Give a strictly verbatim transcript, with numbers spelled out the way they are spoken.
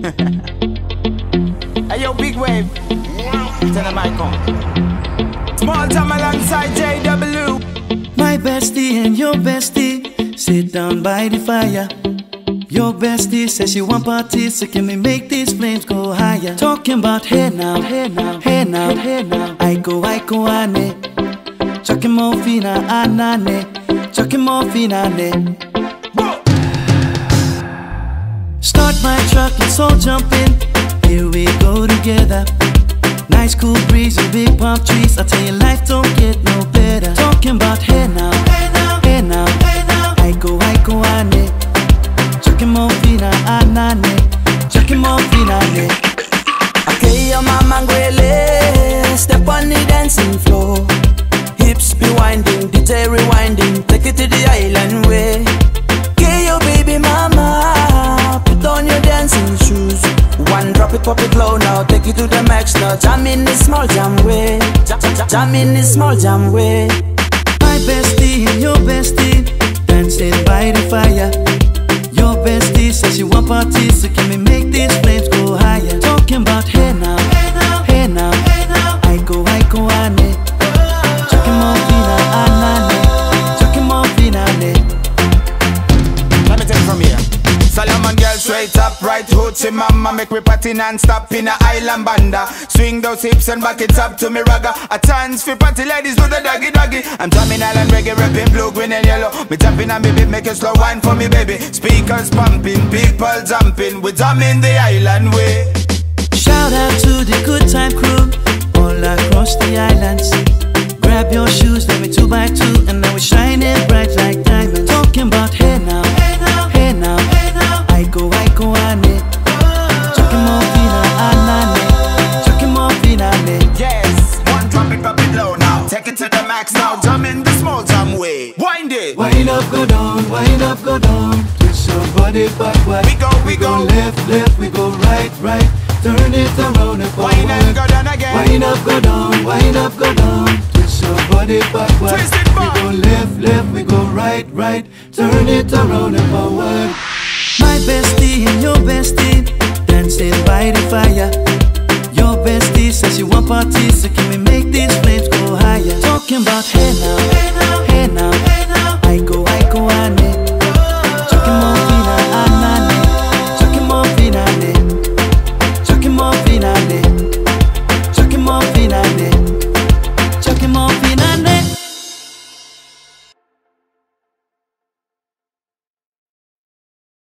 Hey yo, big wave. Tell them I come. Small time alongside J W. My bestie and your bestie sit down by the fire. Your bestie says she want parties, so can we make these flames go higher? Talking about hey now, hey now, hey now, hey now. I go, I go, ane. Chucking more fina, anane. Chucking more fina, ne. Start my truck, let's all jump in. Here we go together. Nice cool breeze and big palm trees. I tell you, life don't get no better. Talking about hey now, hey now, hey now, hey now. I go, I go, ane. Chucking more fina, anane. Chucking more fina, ne. Okay, your mama ngwele. Step on the dancing floor. Hips be winding, D J rewinding. Take it to the island way. Okay, your baby mama. Put on your dancing shoes. One drop it, pop it low now. Take it to the max now. Jam in this small jam way. Jam, jam, jam in this small jam way. My bestie and your bestie dancing by the fire. Your bestie says she want parties, so can we make these flames go higher? Talking about hey now, hey now, hey now, hey now. I go, I go, ane. Chucking more fina, anane. Chucking more fina, ne. Let me take it from here. Solomon girl straight up, right hoochie mama. Make me party non-stop in a island banda. Swing those hips and back it up to me ragga. A chance for party ladies do the doggy doggy. I'm drumming island reggae, rapping blue, green and yellow. Me tapping and baby, make a slow wine for me baby. Speakers pumping, people jumping. We drumming the island way. Shout out to the good time crew all across the islands. Grab your shoes, let me two by two, and now we're shining bright like diamonds. Talking about hey now, hey now, hey now, hey now. I go, I go, ane. Chucking more fina, anane. Chucking more fina, ne. Yes, one drop it, drop it low now. Take it to the max now. Jump in the small jam way. Wind it. Wind up, go down, wind up, go down. Twist your body backward. We go, we go. Left, left, we go right, right. Turn it around and forward. Wind and go down again. Wind up, go down, wind up, go down. Twist your body backward. Twist it back. We go left, left, we go right, right. Turn it around and forward. My bestie and your bestie dancing by the fire. Your bestie says she want parties, so can we make these flames go higher? Talking about hey now, hey now, hey now, hey now. I go, I go, I